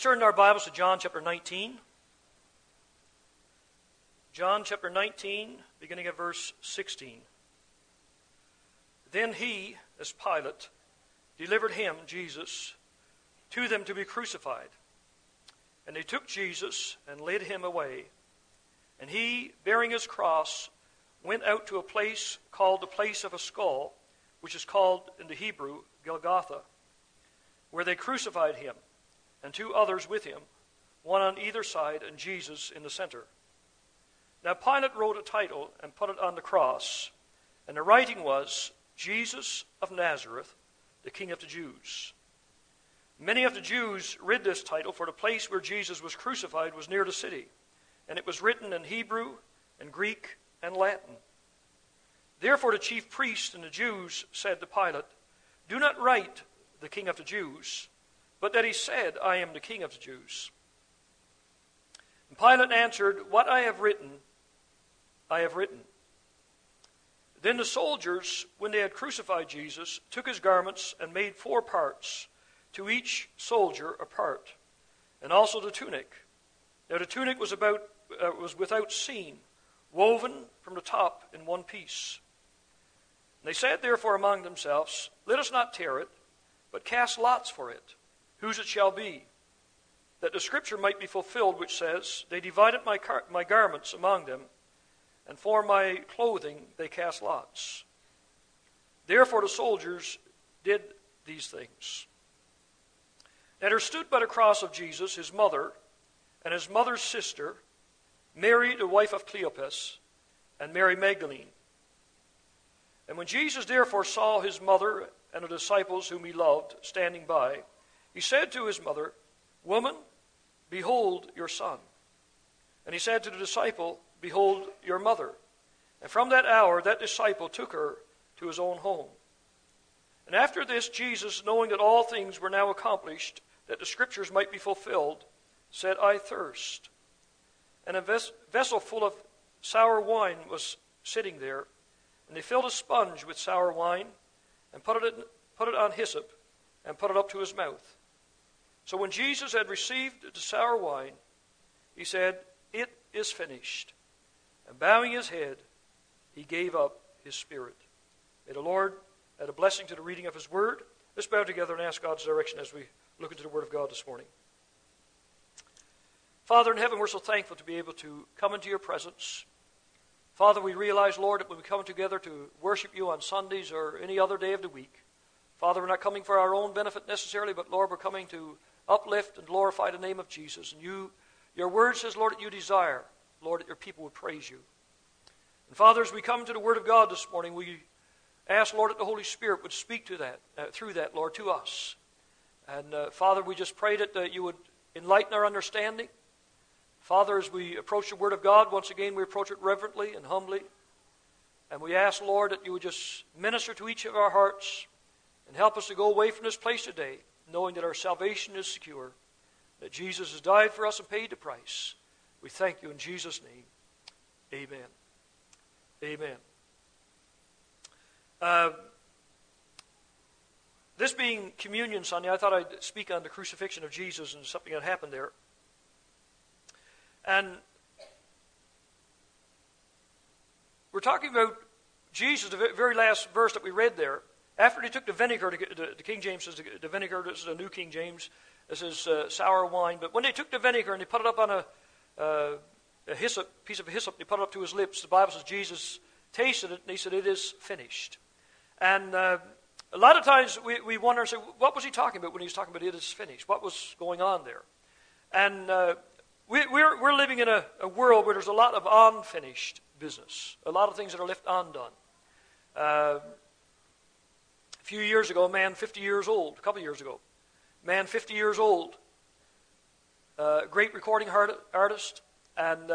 turn our Bibles to John chapter 19. John chapter 19, beginning at verse 16. Then he, as Pilate, delivered him, Jesus, to them to be crucified. And they took Jesus and led him away. And he, bearing his cross, went out to a place called the place of a skull, which is called in the Hebrew Golgotha, where they crucified him, and two others with him, one on either side, and Jesus in the center. Now Pilate wrote a title and put it on the cross, and the writing was, Jesus of Nazareth, the King of the Jews. Many of the Jews read this title, for the place where Jesus was crucified was near the city, and it was written in Hebrew and Greek and Latin. Therefore the chief priests and the Jews said to Pilate, "Do not write the King of the Jews, but that he said, I am the King of the Jews." And Pilate answered, "What I have written, I have written." Then the soldiers, when they had crucified Jesus, took his garments and made 4 parts, to each soldier a part, and also the tunic. Now the tunic was without seam, woven from the top in one piece. And they said therefore among themselves, "Let us not tear it, but cast lots for it, whose it shall be, that the scripture might be fulfilled, which says, They divided my garments among them, and for my clothing they cast lots." Therefore the soldiers did these things. Now there stood by the cross of Jesus his mother, and his mother's sister, Mary the wife of Cleopas, and Mary Magdalene. And when Jesus therefore saw his mother and the disciples whom he loved standing by, he said to his mother, "Woman, behold your son." And he said to the disciple, "Behold your mother." And from that hour that disciple took her to his own home. And after this Jesus, knowing that all things were now accomplished, that the scriptures might be fulfilled, said, "I thirst." And a vessel full of sour wine was sitting there, and they filled a sponge with sour wine, and put it on hyssop, and put it up to his mouth. So when Jesus had received the sour wine, he said, "It is finished." And bowing his head, he gave up his spirit. May the Lord add a blessing to the reading of his word. Let's bow together and ask God's direction as we look into the word of God this morning. Father in heaven, we're so thankful to be able to come into your presence. Father, we realize, Lord, that when we come together to worship you on Sundays or any other day of the week, Father, we're not coming for our own benefit necessarily, but Lord, we're coming to uplift and glorify the name of Jesus. And your word says, Lord, that you desire, Lord, that your people would praise you. And Father, as we come to the word of God this morning, we ask, Lord, that the Holy Spirit would speak to that, through that, Lord, to us. And Father, we just pray that you would enlighten our understanding. Father, as we approach the word of God, once again we approach it reverently and humbly. And we ask, Lord, that you would just minister to each of our hearts and help us to go away from this place today, knowing that our salvation is secure, that Jesus has died for us and paid the price. We thank you in Jesus' name. Amen. Amen. This being Communion Sunday, I thought I'd speak on the crucifixion of Jesus and something that happened there. And we're talking about Jesus, the very last verse that we read there. After they took the vinegar, the King James says the vinegar, this is the New King James, this is sour wine. But when they took the vinegar and they put it up on a piece of hyssop, they put it up to his lips, the Bible says Jesus tasted it and he said, "It is finished." And a lot of times we wonder and say, what was he talking about when he was talking about "it is finished"? What was going on there? And we're living in a world where there's a lot of unfinished business, a lot of things that are left undone. A few years ago, a man 50 years old, a couple of years ago, man 50 years old, great recording artist, and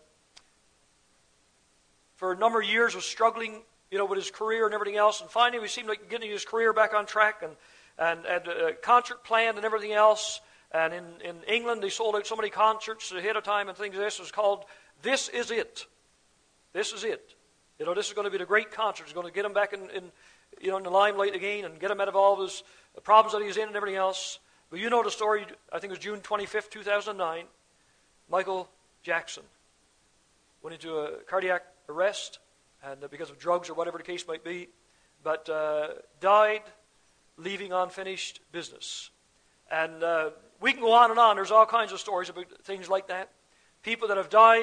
for a number of years was struggling, with his career and everything else, and finally we seemed like getting his career back on track, and a concert planned and everything else. And in England, they sold out so many concerts ahead of time and things like this. It was called "This Is It." This is it. This is going to be the great concert. It's going to get him back in the limelight again and get him out of all of his problems that he's in and everything else. But you know the story, I think it was June 25th, 2009. Michael Jackson went into a cardiac arrest, and because of drugs or whatever the case might be, but died leaving unfinished business. And we can go on and on. There's all kinds of stories about things like that. People that have died,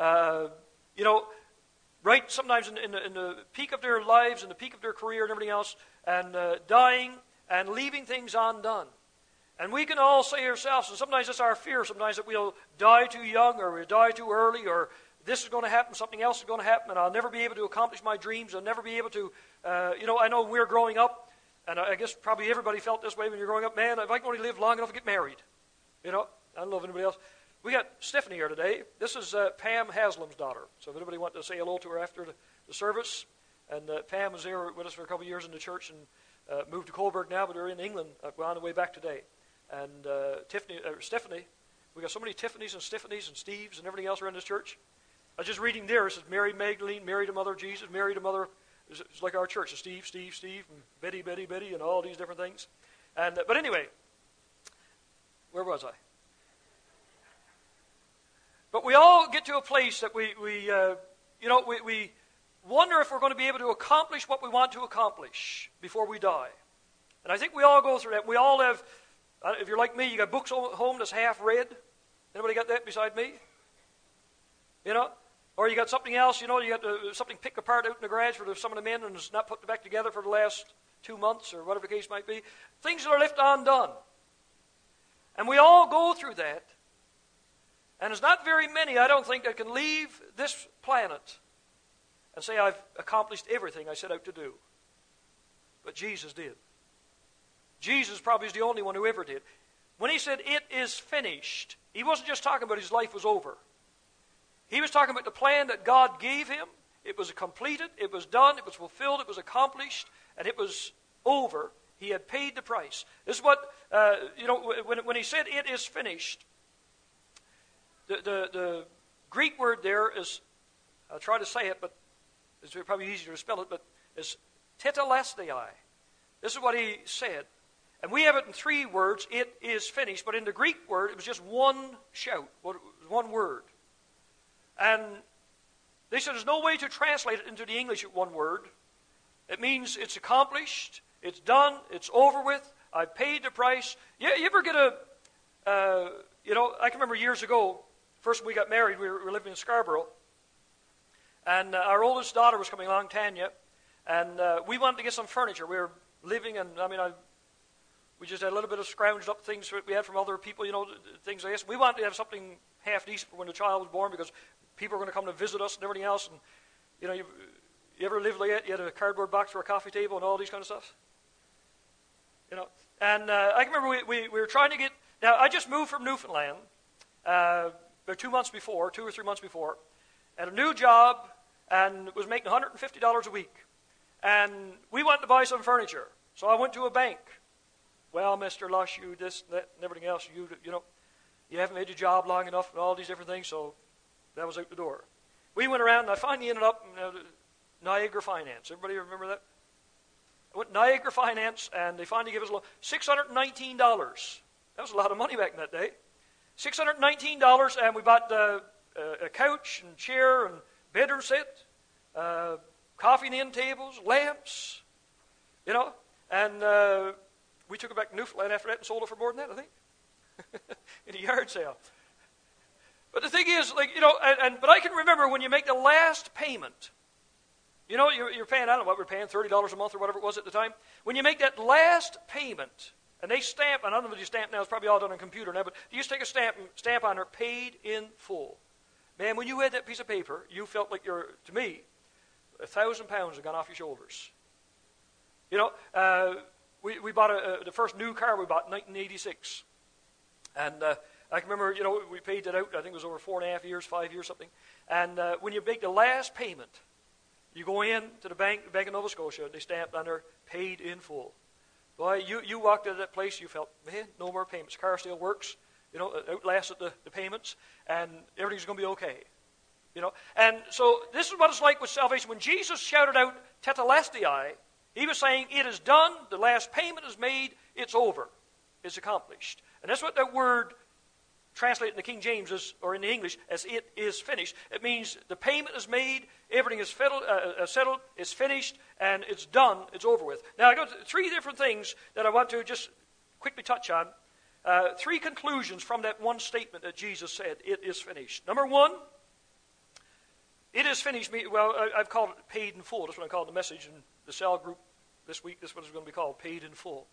right sometimes in the peak of their lives, in the peak of their career and everything else, and dying and leaving things undone. And we can all say ourselves, and sometimes it's our fear, sometimes that we'll die too young or we'll die too early, or this is going to happen, something else is going to happen, and I'll never be able to accomplish my dreams. I'll never be able to, I know we're growing up, and I guess probably everybody felt this way when you're growing up. Man, if I can only live long enough to get married. I don't know if anybody else. We got Stephanie here today. This is Pam Haslam's daughter. So if anybody wants to say hello to her after the service. And Pam was there with us for a couple of years in the church and moved to Coburg now, but they're in England. We're on the way back today. And Stephanie, we got so many Tiffany's and Steves and everything else around this church. I was just reading there. It says Mary Magdalene, Mary the mother of Jesus, Mary the mother. It's like our church, Steve, and Betty, and all these different things. And but anyway, where was I? But we all get to a place that we wonder if we're going to be able to accomplish what we want to accomplish before we die. And I think we all go through that. We all have, if you're like me, you got books at home that's half read. Anybody got that beside me? Or you got something else, you got something picked apart out in the garage for some of the men and it's not put back together for the last 2 months or whatever the case might be. Things that are left undone. And we all go through that. And there's not very many, I don't think, that can leave this planet and say, I've accomplished everything I set out to do. But Jesus did. Jesus probably is the only one who ever did. When he said, it is finished, he wasn't just talking about his life was over. He was talking about the plan that God gave him. It was completed, it was done, it was fulfilled, it was accomplished, and it was over. He had paid the price. This is what, when he said, it is finished, the Greek word there is, I'll try to say it, but it's probably easier to spell it, but it's tetelestai. This is what he said. And we have it in 3 words, it is finished, but in the Greek word, it was just one shout, one word. And they said there's no way to translate it into the English at one word. It means it's accomplished, it's done, it's over with, I've paid the price. You ever get I can remember years ago, first when we got married, we were living in Scarborough, and our oldest daughter was coming along, Tanya, and we wanted to get some furniture. We were living, and we just had a little bit of scrounged up things that we had from other people, things like this. We wanted to have something half decent for when the child was born because people were going to come to visit us and everything else. And, you ever lived like that? You had a cardboard box for a coffee table and all these kind of stuff? And I can remember we were trying to get... Now, I just moved from Newfoundland about 2 months before, 2 or 3 months before, at a new job and was making $150 a week. And we wanted to buy some furniture. So I went to a bank. Well, Mr. Lush, you this, that, and everything else, you haven't made your job long enough and all these different things, so that was out the door. We went around, and I finally ended up in Niagara Finance. Everybody remember that? I went to Niagara Finance, and they finally gave us a loan. $619. That was a lot of money back in that day. $619, and we bought a couch and chair and bedroom set, coffee and end tables, lamps, and we took it back to Newfoundland after that and sold it for more than that, I think, in a yard sale. But the thing is, but I can remember when you make the last payment, you're paying, I don't know what we're paying, $30 a month or whatever it was at the time. When you make that last payment, and they stamp, and I don't know if you stamp now, it's probably all done on a computer now, but you used to take a stamp on there, paid in full. Man, when you had that piece of paper, you felt like to me, 1,000 pounds had gone off your shoulders. We bought the first new car we bought in 1986. And I can remember, we paid that out, I think it was over 4.5 years, 5 years, something. And when you make the last payment, you go in to the Bank of Nova Scotia, they stamped on there, paid in full. Boy, you walked into that place, you felt, man, no more payments. The car still works, it outlasted the payments, and everything's going to be okay. And so this is what it's like with salvation. When Jesus shouted out, tetelestai, he was saying, it is done, the last payment is made, it's over. is accomplished. And that's what that word translated in the King James is, or in the English, as it is finished. It means the payment is made, everything is settled, it's finished, and it's done, it's over with. Now I got three different things that I want to just quickly touch on. Three conclusions from that one statement that Jesus said, it is finished. Number one, it is finished. I've called it paid in full. That's what I called the message in the cell group this week. This is what it's going to be called, paid in full.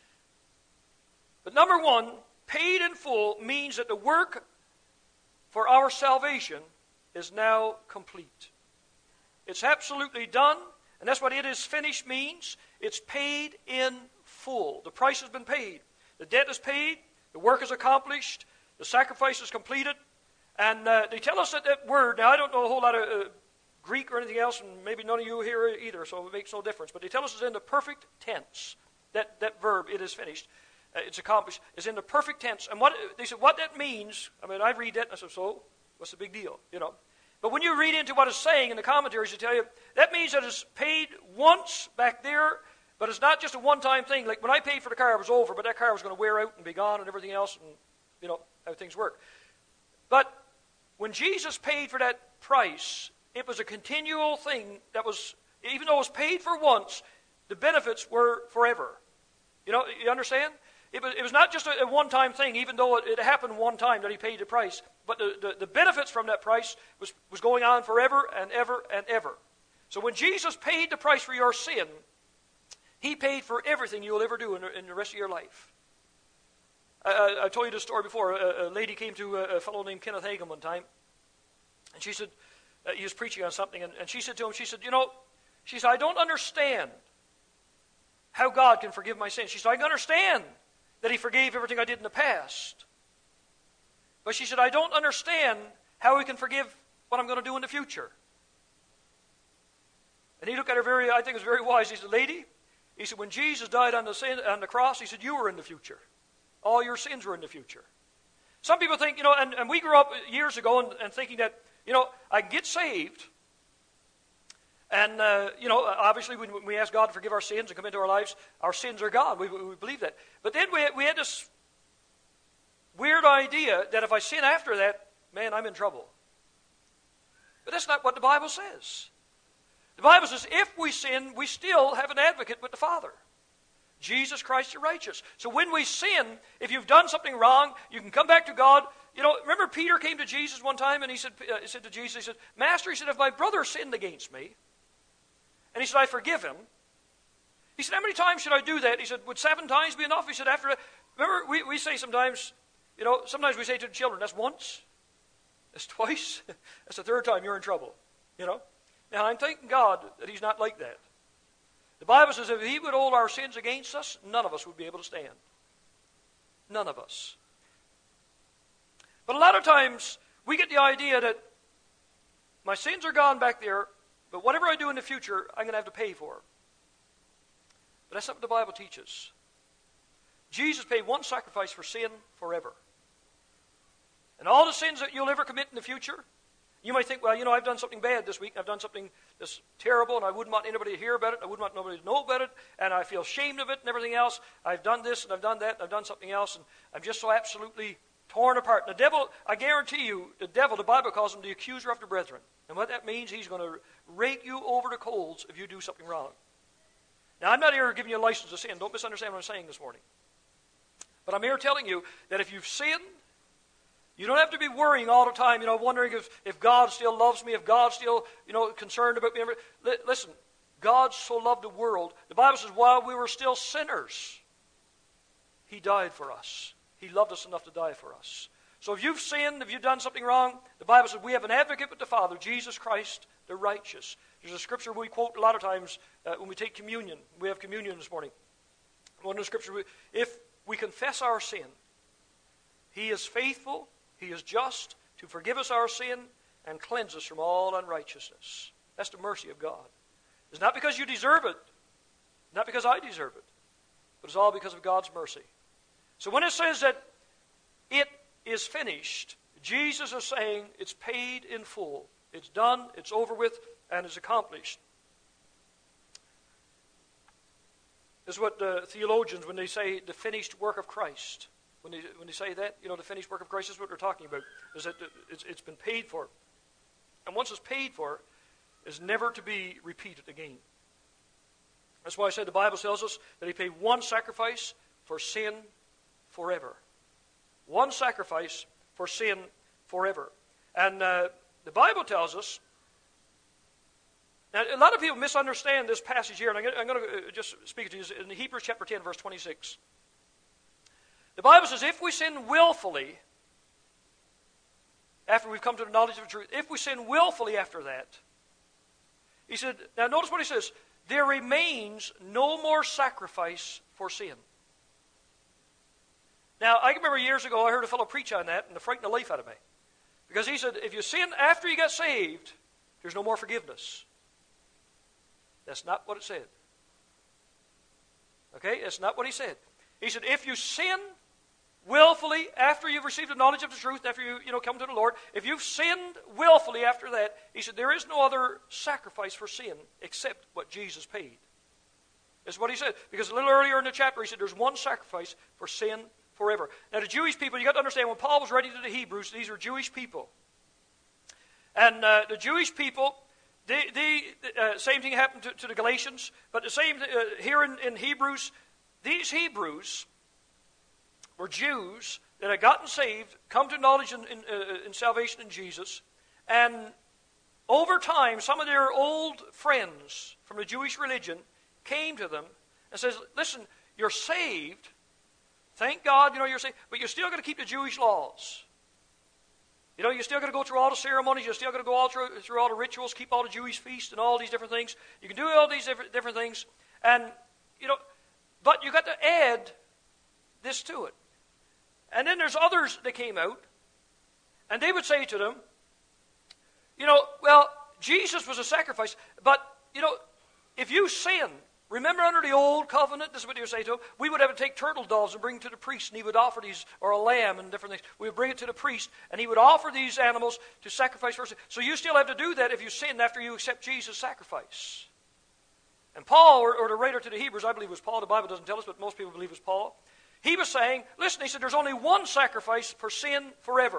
But number one, paid in full means that the work for our salvation is now complete. It's absolutely done, and that's what it is finished means. It's paid in full. The price has been paid. The debt is paid. The work is accomplished. The sacrifice is completed. And they tell us that word, now I don't know a whole lot of Greek or anything else, and maybe none of you here either, so it makes no difference. But they tell us it's in the perfect tense. That verb, it is finished, it's accomplished, is in the perfect tense. And they said, what that means, I mean, I read that and I said, so, what's the big deal, you know? But when you read into what it's saying in the commentaries, they tell you, that means that it's paid once back there, but it's not just a one-time thing. Like when I paid for the car, it was over, but that car was going to wear out and be gone and everything else, and you know how things work. But when Jesus paid for that price, it was a continual thing that was, even though it was paid for once, the benefits were forever. You know, you understand? It was not just a one-time thing, even though it happened one time that he paid the price. But the benefits from that price was going on forever and ever and ever. So when Jesus paid the price for your sin, he paid for everything you'll ever do in the rest of your life. I told you this story before. A lady came to a fellow named Kenneth Hagin one time, and she said, he was preaching on something, and she said to him, she said, I don't understand how God can forgive my sins. She said, I can understand that he forgave everything I did in the past. But she said, I don't understand how he can forgive what I'm going to do in the future. And he looked at her I think it was very wise. He said, lady, he said, when Jesus died on the cross, he said, you were in the future. All your sins were in the future. Some people think, and we grew up years ago and thinking that, I can get saved. And, obviously when we ask God to forgive our sins and come into our lives, our sins are gone. We believe that. But then we had this weird idea that if I sin after that, man, I'm in trouble. But that's not what the Bible says. The Bible says if we sin, we still have an advocate with the Father. Jesus Christ the righteous. So when we sin, if you've done something wrong, you can come back to God. Remember Peter came to Jesus one time and he said to Jesus, he said, Master, he said, if my brother sinned against me, and he said, I forgive him. He said, how many times should I do that? He said, would 7 times be enough? He said, after that, remember we say sometimes, sometimes we say to the children, that's once, that's twice, that's the 3rd time you're in trouble, Now I'm thanking God that he's not like that. The Bible says if he would hold our sins against us, none of us would be able to stand. None of us. But a lot of times we get the idea that my sins are gone back there, but whatever I do in the future, I'm going to have to pay for. But that's not what the Bible teaches. Jesus paid one sacrifice for sin forever. And all the sins that you'll ever commit in the future, you might think, well, I've done something bad this week. I've done something that's terrible, and I wouldn't want anybody to hear about it. I wouldn't want nobody to know about it, and I feel ashamed of it and everything else. I've done this, and I've done that, and I've done something else, and I'm just so absolutely torn apart. And the devil, I guarantee you, the Bible calls him the accuser of the brethren. And what that means, he's going to rake you over the coals if you do something wrong. Now, I'm not here giving you a license to sin. Don't misunderstand what I'm saying this morning. But I'm here telling you that if you've sinned, you don't have to be worrying all the time, wondering if God still loves me, if God's still, concerned about me. Listen, God so loved the world. The Bible says while we were still sinners, he died for us. He loved us enough to die for us. So if you've sinned, if you've done something wrong, the Bible says we have an advocate with the Father, Jesus Christ, the righteous. There's a scripture we quote a lot of times when we take communion. We have communion this morning. One of the scriptures, if we confess our sin, he is faithful, he is just to forgive us our sin and cleanse us from all unrighteousness. That's the mercy of God. It's not because you deserve it, not because I deserve it, but it's all because of God's mercy. So when it says that it is finished, Jesus is saying it's paid in full. It's done, it's over with, and it's accomplished. is what theologians, when they say the finished work of Christ, when they say that, the finished work of Christ is what they're talking about, is that it's been paid for. And once it's paid for, it's never to be repeated again. That's why I said the Bible tells us that he paid one sacrifice for sin forever. One sacrifice for sin forever. And the Bible tells us, now a lot of people misunderstand this passage here, and I'm going to just speak to you in Hebrews chapter 10, verse 26. The Bible says, if we sin willfully, after we've come to the knowledge of the truth, if we sin willfully after that, he said, now notice what he says, there remains no more sacrifice for sin. Now, I remember years ago I heard a fellow preach on that, and it frightened the life out of me. Because he said, if you sin after you get saved, there's no more forgiveness. That's not what it said. Okay? That's not what he said. He said, if you sin willfully after you've received the knowledge of the truth, after you come to the Lord, if you've sinned willfully after that, he said, there is no other sacrifice for sin except what Jesus paid. That's what he said. Because a little earlier in the chapter, he said, there's one sacrifice for sin forever. Now, the Jewish people, you got to understand, when Paul was writing to the Hebrews, these are Jewish people. And the Jewish people, same thing happened to the Galatians, but the same here in Hebrews, these Hebrews were Jews that had gotten saved, come to knowledge in salvation in Jesus, and over time, some of their old friends from the Jewish religion came to them and says, listen, you're saved, thank God, you're saved, but you're still going to keep the Jewish laws. You're still going to go through all the ceremonies, you're still going to go all through all the rituals, keep all the Jewish feasts and all these different things. You can do all these different things, and, but you got to add this to it. And then there's others that came out, and they would say to them, well, Jesus was a sacrifice, but, if you sin, remember under the old covenant, this is what they would say to him, we would have to take turtle doves and bring to the priest, and he would offer these, or a lamb and different things. We would bring it to the priest, and he would offer these animals to sacrifice for sin. So you still have to do that if you sin after you accept Jesus' sacrifice. And Paul, or the writer to the Hebrews, I believe it was Paul, the Bible doesn't tell us, but most people believe it was Paul, he was saying, listen, he said, there's only one sacrifice for sin forever.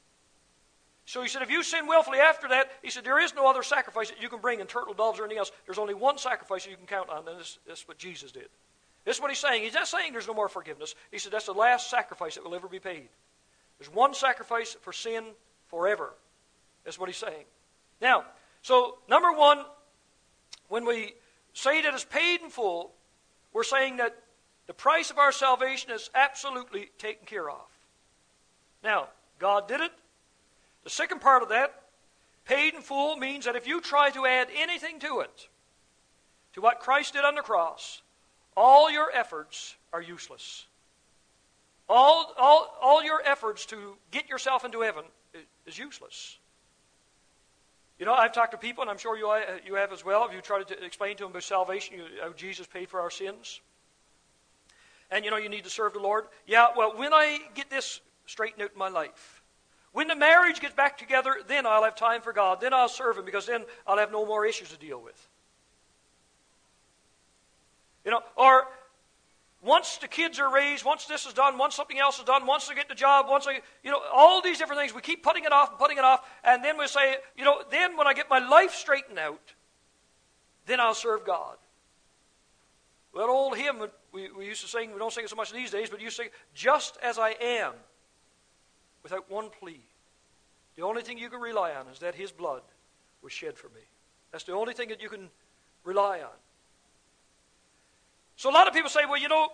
So he said, if you sin willfully after that, he said, there is no other sacrifice that you can bring in turtle doves or anything else. There's only one sacrifice that you can count on, and that's what Jesus did. This is what he's saying. He's not saying there's no more forgiveness. He said that's the last sacrifice that will ever be paid. There's one sacrifice for sin forever. That's what he's saying. Now, so number one, when we say that it's paid in full, we're saying that the price of our salvation is absolutely taken care of. Now, God did it. The second part of that, paid in full, means that if you try to add anything to it, to what Christ did on the cross, all your efforts are useless. All your efforts to get yourself into heaven is useless. I've talked to people, and I'm sure you have as well, if you try to explain to them about salvation, how Jesus paid for our sins. And you need to serve the Lord. Yeah, well, when I get this straightened out in my life, when the marriage gets back together, then I'll have time for God. Then I'll serve Him, because then I'll have no more issues to deal with. Or once the kids are raised, once this is done, once something else is done, once I get the job, all these different things, we keep putting it off, and then we say, then when I get my life straightened out, then I'll serve God. That old hymn we used to sing, we don't sing it so much these days, but you sing, just as I am, without one plea. The only thing you can rely on is that His blood was shed for me. That's the only thing that you can rely on. So a lot of people say, well,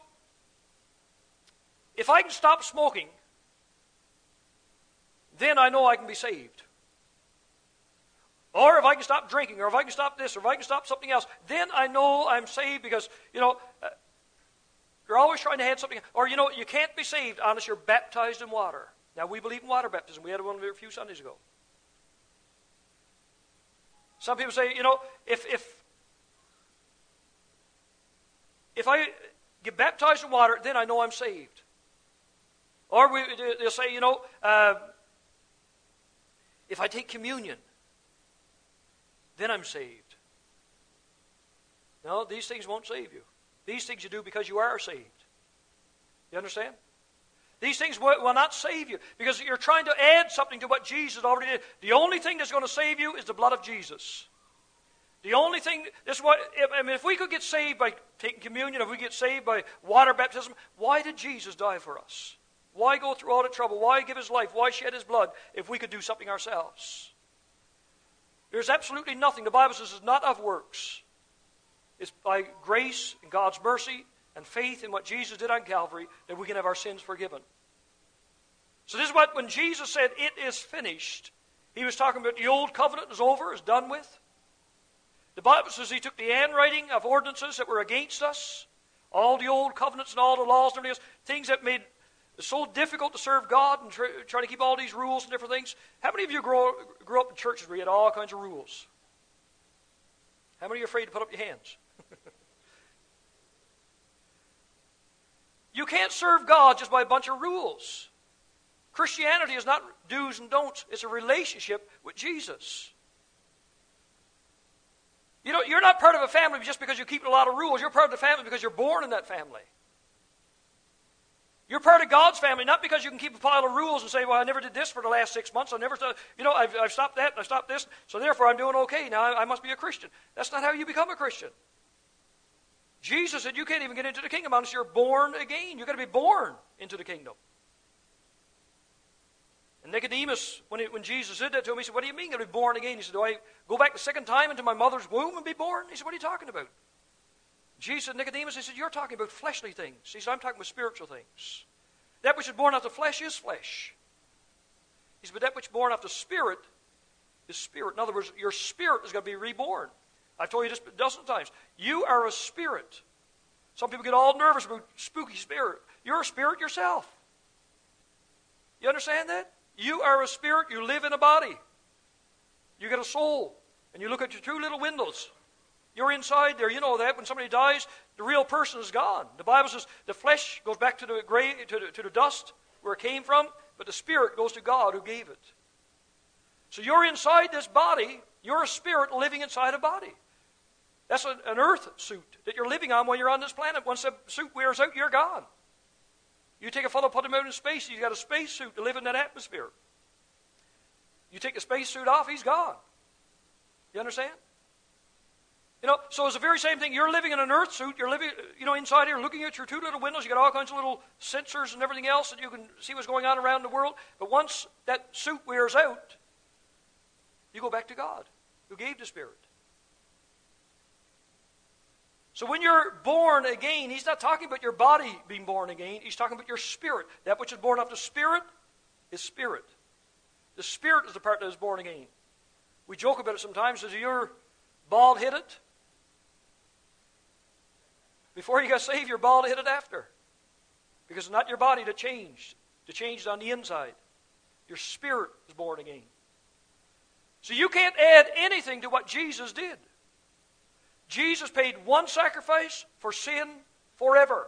if I can stop smoking, then I know I can be saved. Or if I can stop drinking, or if I can stop this, or if I can stop something else, then I know I'm saved, because, you're always trying to add something. Or, you can't be saved unless you're baptized in water. Now, we believe in water baptism. We had one a few Sundays ago. Some people say, if I get baptized in water, then I know I'm saved. Or they'll say, if I take communion, then I'm saved. No, these things won't save you. These things you do because you are saved. You understand? These things will not save you because you're trying to add something to what Jesus already did. The only thing that's going to save you is the blood of Jesus. The only thing, if we could get saved by taking communion, if we get saved by water baptism, why did Jesus die for us? Why go through all the trouble? Why give his life? Why shed his blood if we could do something ourselves? There's absolutely nothing. The Bible says it's not of works. It's by grace and God's mercy and faith in what Jesus did on Calvary that we can have our sins forgiven. So this is what, when Jesus said, "It is finished," he was talking about the old covenant is over, is done with. The Bible says he took the handwriting of ordinances that were against us, all the old covenants and all the laws and everything else, things that made it so difficult to serve God and try to keep all these rules and different things. How many of you grew up in churches where you had all kinds of rules? How many are afraid to put up your hands? You can't serve God just by a bunch of rules. Christianity is not do's and don'ts. It's a relationship with Jesus. You know, you're not part of a family just because you keep a lot of rules. You're part of the family because you're born in that family. You're part of God's family, not because you can keep a pile of rules and say, "Well, I never did this for the last 6 months. I've stopped that and I've stopped this, so therefore I'm doing okay. Now I must be a Christian." That's not how you become a Christian. Jesus said you can't even get into the kingdom unless you're born again. You've got to be born into the kingdom. And Nicodemus, when Jesus said that to him, he said, "What do you mean, to be born again?" He said, "Do I go back the second time into my mother's womb and be born?" He said, "What are you talking about?" Jesus said, "Nicodemus," he said, "you're talking about fleshly things." He said, "I'm talking about spiritual things. That which is born out of the flesh is flesh." He said, "But that which is born out of the Spirit is spirit." In other words, your spirit is going to be reborn. I've told you this a dozen times. You are a spirit. Some people get all nervous about spooky spirit. You're a spirit yourself. You understand that? You are a spirit. You live in a body. You get a soul. And you look at your two little windows. You're inside there. You know that. When somebody dies, the real person is gone. The Bible says the flesh goes back to the grave, to the dust where it came from, but the spirit goes to God who gave it. So you're inside this body. You're a spirit living inside a body. That's an earth suit that you're living on while you're on this planet. Once the suit wears out, you're gone. You take a fellow, put him out in space, he's got a space suit to live in that atmosphere. You take the space suit off, he's gone. You understand? You know, so it's the very same thing. You're living in an earth suit. You're living, inside here, looking at your two little windows. You got all kinds of little sensors and everything else that you can see what's going on around the world. But once that suit wears out, you go back to God, who gave the Spirit. So when you're born again, he's not talking about your body being born again. He's talking about your spirit. That which is born of the Spirit is spirit. The Spirit is the part that is born again. We joke about it sometimes. Says, "You're bald-headed." Before you got saved, you're bald-headed after. Because it's not your body that changed. It changed on the inside. Your spirit is born again. So you can't add anything to what Jesus did. Jesus paid one sacrifice for sin forever.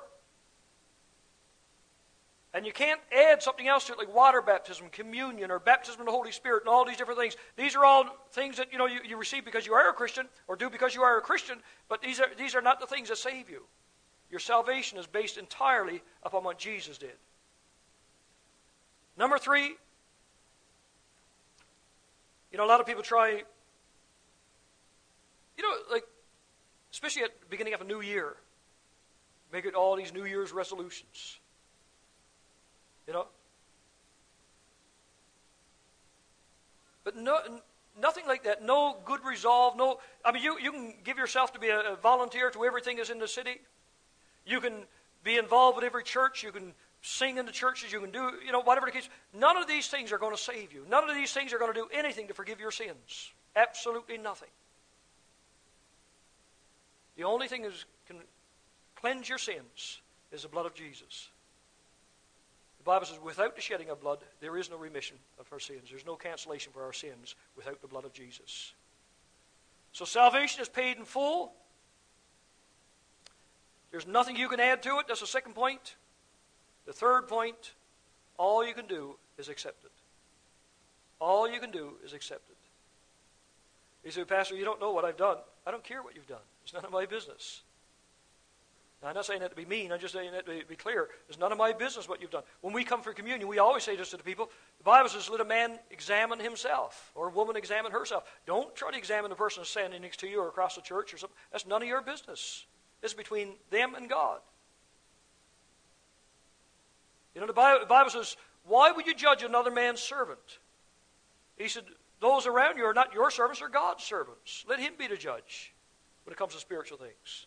And you can't add something else to it like water baptism, communion, or baptism in the Holy Spirit, and all these different things. These are all things that you receive because you are a Christian, or do because you are a Christian, but these are not the things that save you. Your salvation is based entirely upon what Jesus did. Number 3, a lot of people try, especially at the beginning of a new year, make it all these New Year's resolutions. But nothing like that. No good resolve. You can give yourself to be a volunteer to everything that's in the city. You can be involved with every church. You can sing in the churches. You can do, whatever the case. None of these things are going to save you. None of these things are going to do anything to forgive your sins. Absolutely nothing. The only thing that can cleanse your sins is the blood of Jesus. The Bible says, without the shedding of blood, there is no remission of our sins. There's no cancellation for our sins without the blood of Jesus. So salvation is paid in full. There's nothing you can add to it. That's the second point. The third point, all you can do is accept it. All you can do is accept it. You say, "Pastor, you don't know what I've done." I don't care what you've done. It's none of my business. Now, I'm not saying that to be mean. I'm just saying that to be clear. It's none of my business what you've done. When we come for communion, we always say this to the people. The Bible says, let a man examine himself, or a woman examine herself. Don't try to examine the person standing next to you or across the church or something. That's none of your business. It's between them and God. You know, the Bible says, why would you judge another man's servant? He said, those around you are not your servants, they're God's servants. Let him be the judge when it comes to spiritual things.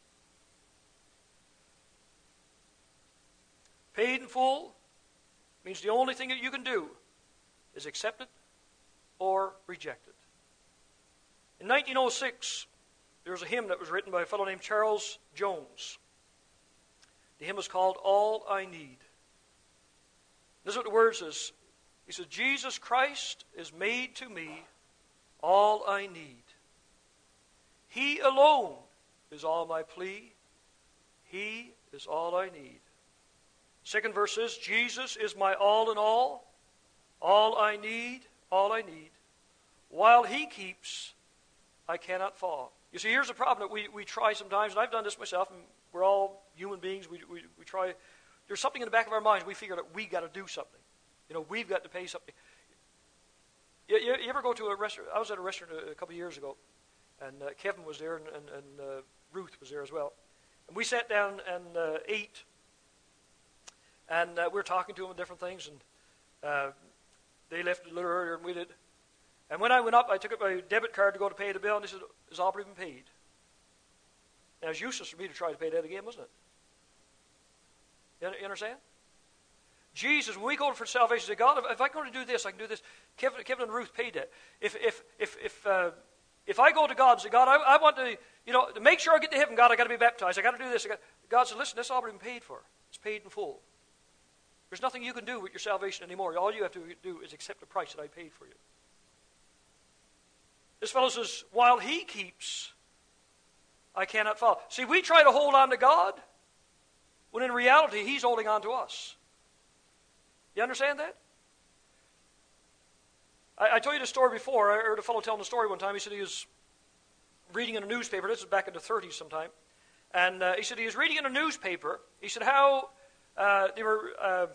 Paid in full means the only thing that you can do is accept it or reject it. In 1906, there was a hymn that was written by a fellow named Charles Jones. The hymn was called All I Need. This is what the word says. He says, Jesus Christ is made to me all I need. He alone is all my plea. He is all I need. Second verse says, Jesus is my all in all I need, all I need. While he keeps, I cannot fall. You see, here's the problem that we try sometimes, and I've done this myself, and we're all human beings. We try. There's something in the back of our minds. We figure that we got to do something. You know, we've got to pay something. You ever go to a restaurant? I was at a restaurant a couple of years ago, and Kevin was there, and Ruth was there as well. And we sat down and ate, and we were talking to them on different things, and they left a little earlier than we did. And when I went up, I took out my debit card to go to pay the bill, and they said, it's already been paid. Now, it was useless for me to try to pay that again, wasn't it? You understand? Jesus, when we go for salvation, say, God, if I'm going to do this, I can do this. Kevin and Ruth paid that. If I go to God and say, God, I want to, to make sure I get to heaven, God, I got to be baptized. I got to do this. God said, listen, that's already been paid for. It's paid in full. There's nothing you can do with your salvation anymore. All you have to do is accept the price that I paid for you. This fellow says, while he keeps, I cannot fall. See, we try to hold on to God, when in reality, he's holding on to us. You understand that? I told you the story before. I heard a fellow telling the story one time. He said he was reading in a newspaper. This was back in the 30s sometime. And he said he was reading in a newspaper. He said how they were... it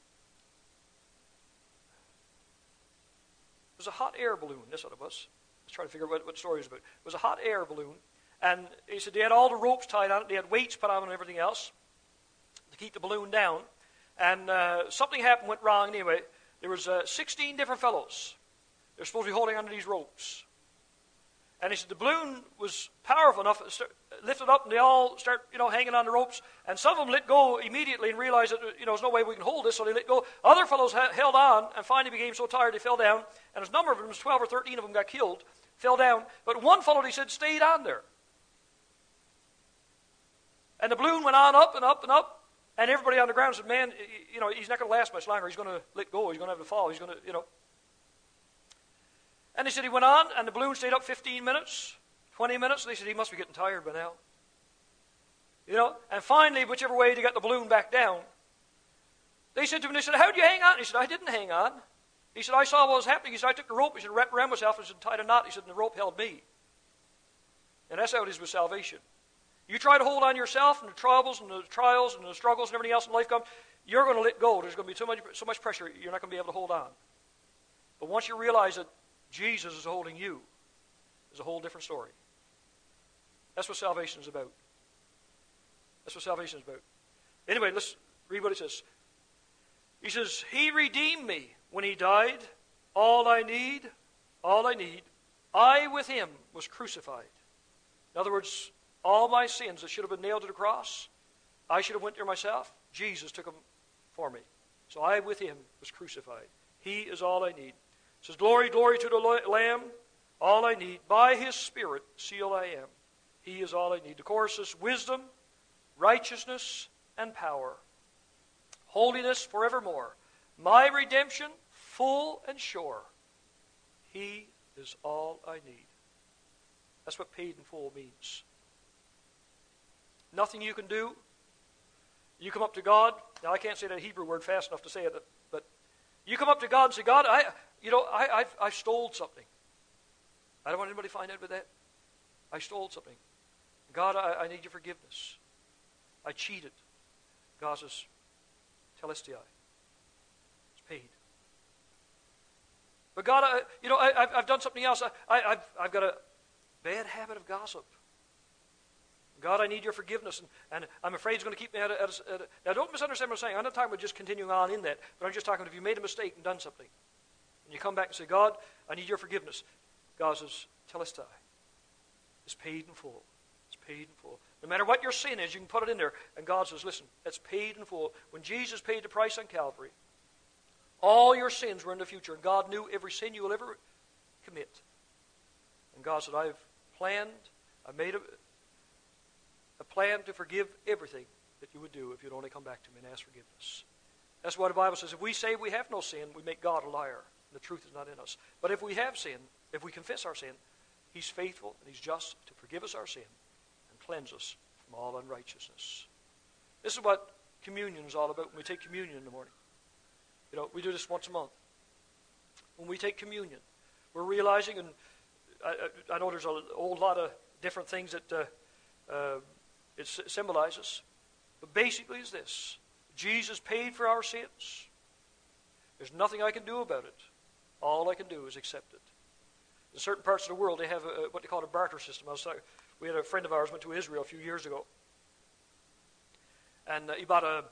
was a hot air balloon. That's what it was. I was trying to figure out what story it was about. It was a hot air balloon. And he said they had all the ropes tied on it. They had weights put on it and everything else to keep the balloon down. And something happened, went wrong anyway. There was 16 different fellows. They're supposed to be holding onto these ropes. And he said the balloon was powerful enough, it lifted up, and they all start, hanging on the ropes. And some of them let go immediately and realized that, there's no way we can hold this, so they let go. Other fellows held on and finally became so tired they fell down. And a number of them, 12 or 13 of them got killed, fell down. But one fellow, he said, stayed on there. And the balloon went on up and up and up. And everybody on the ground said, man, he's not going to last much longer. He's going to let go. He's going to have to fall. He's going to, And they said he went on, and the balloon stayed up 15 minutes, 20 minutes. And they said he must be getting tired by now. And finally, whichever way they got the balloon back down, they said to him, they said, how'd you hang on? He said, I didn't hang on. He said, I saw what was happening. He said, I took the rope. He said, wrapped around myself and tied a knot. He said, and the rope held me. And that's how it is with salvation. You try to hold on yourself and the troubles and the trials and the struggles and everything else in life comes, you're going to let go. There's going to be so much pressure, you're not going to be able to hold on. But once you realize that Jesus is holding you, there's a whole different story. That's what salvation is about. That's what salvation is about. Anyway, let's read what it says. He says, he redeemed me when he died. All I need, I with him was crucified. In other words, all my sins that should have been nailed to the cross, I should have went there myself. Jesus took them for me. So I with him was crucified. He is all I need. It says, glory, glory to the Lamb, all I need. By his Spirit, sealed I am. He is all I need. The chorus says, wisdom, righteousness, and power. Holiness forevermore. My redemption, full and sure. He is all I need. That's what paid in full means. Nothing you can do. You come up to God. Now, I can't say that Hebrew word fast enough to say it, but you come up to God and say, God, I've stole something. I don't want anybody to find out about that. I stole something. God, I need your forgiveness. I cheated. God says, telestai. It's paid. But God, I've done something else. I've got a bad habit of gossip. God, I need your forgiveness, and I'm afraid it's going to keep me out of... Now, don't misunderstand what I'm saying. I'm not talking about just continuing on in that, but I'm just talking about if you made a mistake and done something, and you come back and say, God, I need your forgiveness. God says, telestai. It's paid in full. It's paid in full. No matter what your sin is, you can put it in there, and God says, listen, it's paid in full. When Jesus paid the price on Calvary, all your sins were in the future, and God knew every sin you will ever commit. And God said, I've made a plan to forgive everything that you would do if you'd only come back to me and ask forgiveness. That's why the Bible says, if we say we have no sin, we make God a liar, and the truth is not in us. But if we have sin, if we confess our sin, He's faithful and He's just to forgive us our sin and cleanse us from all unrighteousness. This is what communion is all about when we take communion in the morning. We do this once a month. When we take communion, we're realizing, and I know there's a whole lot of different things that it symbolizes, but basically it's this. Jesus paid for our sins. There's nothing I can do about it. All I can do is accept it. In certain parts of the world, they have what they call a barter system. We had a friend of ours went to Israel a few years ago, and he bought a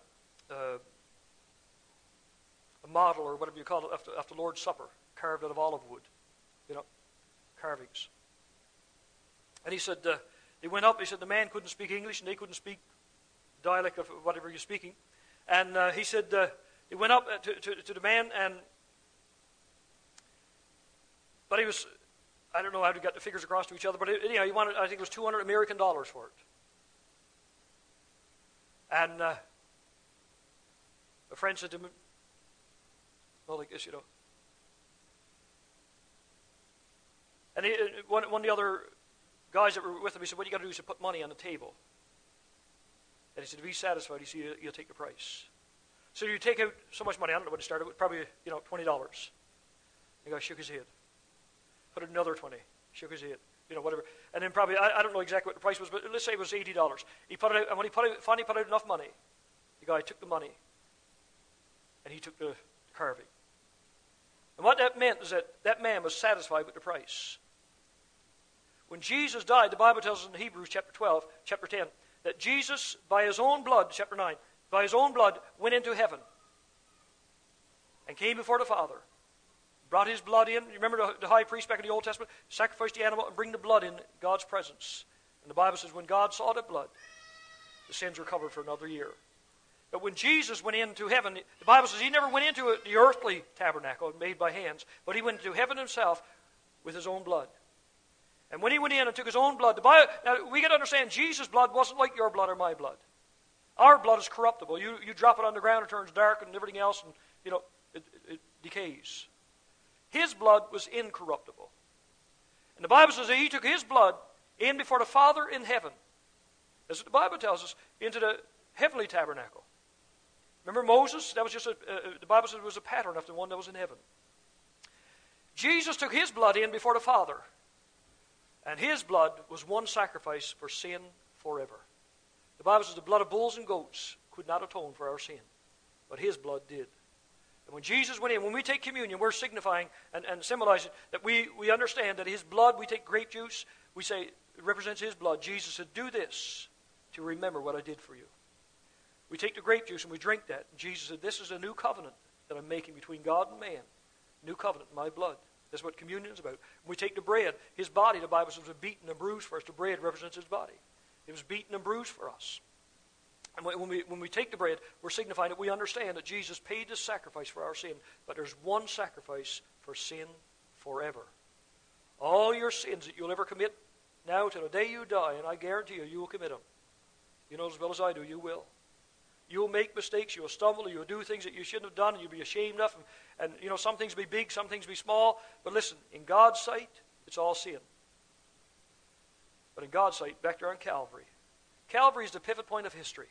model, or whatever you call it, after Lord's Supper, carved out of olive wood, carvings. And he said, they went up, he said the man couldn't speak English, and they couldn't speak dialect of whatever you're speaking. And he said, they went up to the man, but he was, I don't know how to get the figures across to each other, but anyhow, he wanted, I think it was $200 American for it. And a friend said to him, well, like this, And one of the other guys that were with him, he said, what you got to do is to put money on the table. And he said, to be satisfied, he said, you'll take the price. So you take out so much money, I don't know what it started with, probably, $20. The guy shook his head. Put another 20, shook his head, whatever. And then probably, I don't know exactly what the price was, but let's say it was $80. He put it out, and when he finally put out enough money, the guy took the money, and he took the carving. And what that meant is that man was satisfied with the price. When Jesus died, the Bible tells us in Hebrews chapter 10, that Jesus, by His own blood, chapter 9, by His own blood, went into heaven and came before the Father. Brought His blood in. You remember the high priest back in the Old Testament? Sacrificed the animal and bring the blood in God's presence. And the Bible says when God saw the blood, the sins were covered for another year. But when Jesus went into heaven, the Bible says He never went into the earthly tabernacle made by hands, but He went into heaven Himself with His own blood. And when He went in and took His own blood, now we got to understand Jesus' blood wasn't like your blood or my blood. Our blood is corruptible. You drop it on the ground, it turns dark and everything else, and it decays. His blood was incorruptible. And the Bible says that He took His blood in before the Father in heaven. That's what the Bible tells us, into the heavenly tabernacle. Remember Moses? That was just the Bible says it was a pattern of the one that was in heaven. Jesus took His blood in before the Father. And His blood was one sacrifice for sin forever. The Bible says the blood of bulls and goats could not atone for our sin. But His blood did. And when Jesus went in, when we take communion, we're signifying and symbolizing that we understand that His blood, we take grape juice, we say it represents His blood. Jesus said, do this to remember what I did for you. We take the grape juice and we drink that. And Jesus said, this is a new covenant that I'm making between God and man. New covenant, my blood. That's what communion is about. When we take the bread, His body, the Bible says, was beaten and bruised for us. The bread represents His body. It was beaten and bruised for us. And when we take the bread, we're signifying that we understand that Jesus paid this sacrifice for our sin, but there's one sacrifice for sin forever. All your sins that you'll ever commit now till the day you die, and I guarantee you will commit them. You know as well as I do, you will. You'll make mistakes, you'll stumble, you'll do things that you shouldn't have done, and you'll be ashamed of. And some things will be big, some things will be small. But listen, in God's sight, it's all sin. But in God's sight, back there on Calvary, Calvary is the pivot point of history.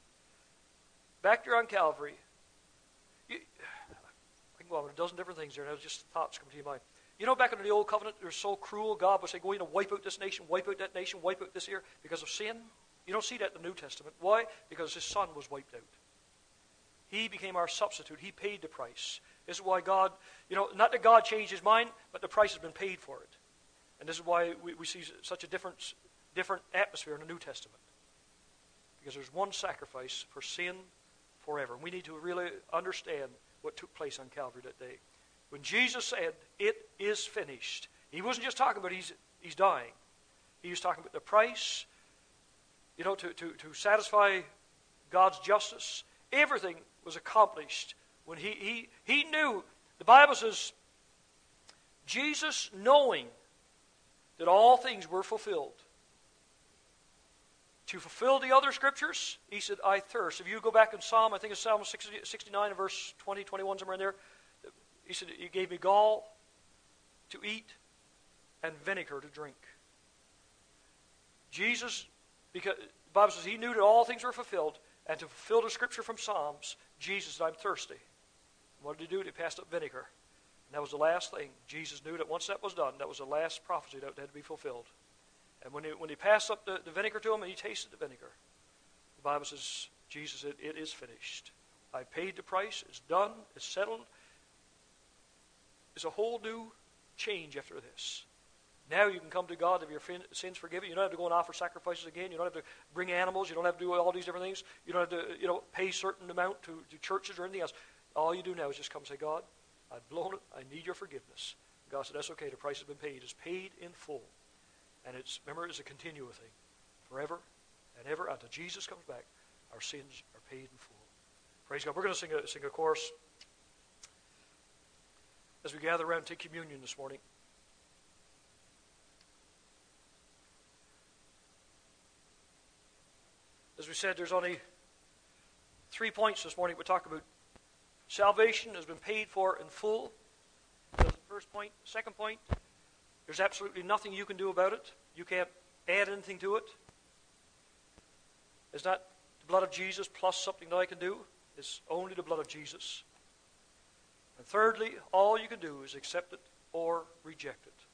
Back there on Calvary, I can go on with a dozen different things there, and just thoughts come to your mind. Back under the old covenant, they're so cruel. God would say, go in and wipe out this nation, wipe out that nation, wipe out this here because of sin. You don't see that in the New Testament. Why? Because his son was wiped out. He became our substitute. He paid the price. This is why God, not that God changed his mind, but the price has been paid for it. And this is why we see such a different atmosphere in the New Testament. Because there's one sacrifice for sin forever. And we need to really understand what took place on Calvary that day. When Jesus said, "It is finished," he wasn't just talking about he's dying. He was talking about the price, to satisfy God's justice. Everything was accomplished when he knew. The Bible says, Jesus knowing that all things were fulfilled. To fulfill the other scriptures, he said, "I thirst." If you go back in Psalm, I think it's Psalm 69 and verse 20, 21, somewhere in there, he said, "He gave me gall to eat and vinegar to drink." Jesus, because the Bible says he knew that all things were fulfilled, and to fulfill the scripture from Psalms, Jesus said, "I'm thirsty." What did he do? He passed up vinegar. And that was the last thing. Jesus knew that once that was done, that was the last prophecy that had to be fulfilled. And when he passed up the vinegar to him, and he tasted the vinegar, the Bible says, Jesus said, "It is finished. I paid the price. It's done. It's settled." It's a whole new change after this. Now you can come to God, have your sins forgiven. You don't have to go and offer sacrifices again. You don't have to bring animals. You don't have to do all these different things. You don't have to pay a certain amount to churches or anything else. All you do now is just come and say, "God, I've blown it. I need your forgiveness." And God said, "That's okay. The price has been paid. It's paid in full." And it's a continual thing. Forever and ever until Jesus comes back, our sins are paid in full. Praise God. We're going to sing a chorus as we gather around and take communion this morning. As we said, there's only 3 points this morning we talk about. Salvation has been paid for in full. That's the first point. Second point, there's absolutely nothing you can do about it. You can't add anything to it. It's not the blood of Jesus plus something that I can do. It's only the blood of Jesus. And thirdly, all you can do is accept it or reject it.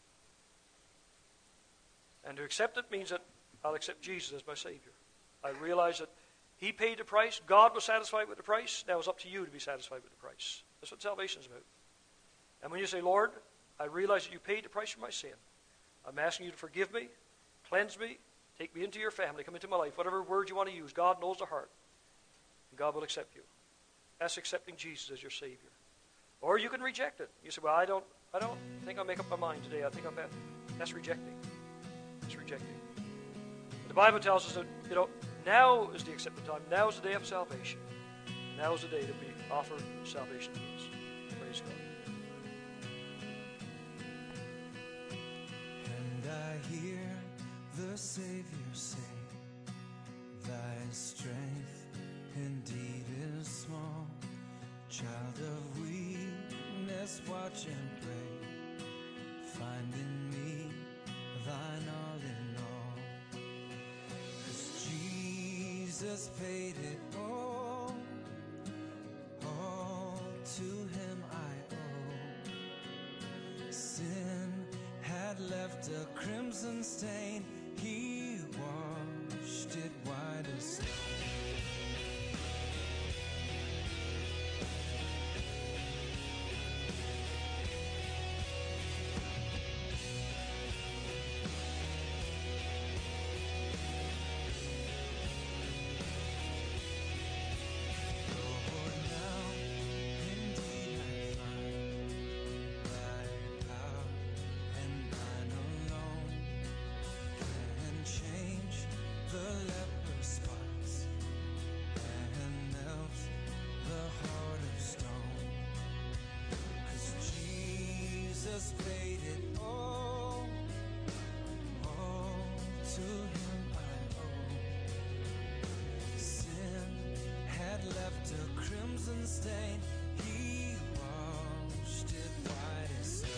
And to accept it means that I'll accept Jesus as my Savior. I realize that he paid the price. God was satisfied with the price. Now it's up to you to be satisfied with the price. That's what salvation is about. And when you say, "Lord, I realize that you paid the price for my sin. I'm asking you to forgive me, cleanse me, take me into your family, come into my life," whatever word you want to use, God knows the heart. And God will accept you. That's accepting Jesus as your Savior. Or you can reject it. You say, "Well, I don't think I'll make up my mind today. I think I'm bad." That's rejecting. That's rejecting. The Bible tells us that, now is the accepted time. Now is the day of salvation. Now is the day that we offer salvation to us. Praise God. And I hear the Savior say, "Thy strength indeed is small. Child of weakness, watch and pray. Find in me thine all in all. 'Cause Jesus paid it all to him I owe. Sin had left a crimson stain. He washed it white as snow. Paid it all to him I owe. Sin had left a crimson stain. He washed it white as snow.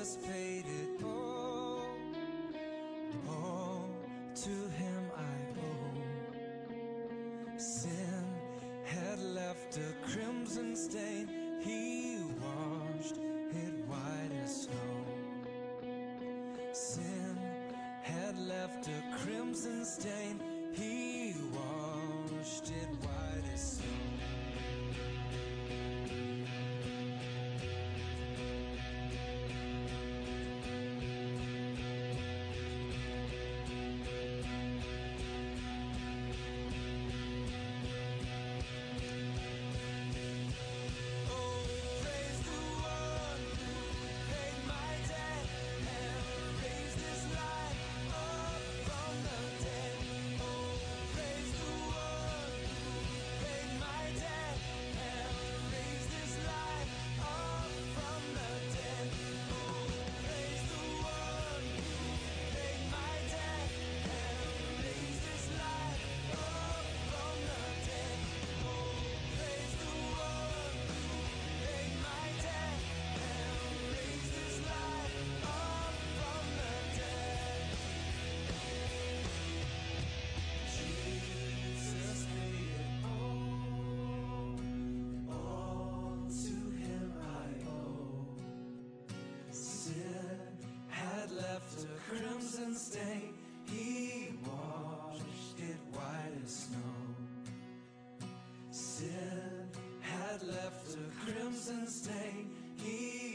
Jesus paid it all to him I owe. Sin had left a crimson stain, he washed it white as snow. Sin had left a crimson stain, he washed it white as snow. Crimson stain, he washed it white as snow. Sin had left a crimson stain, he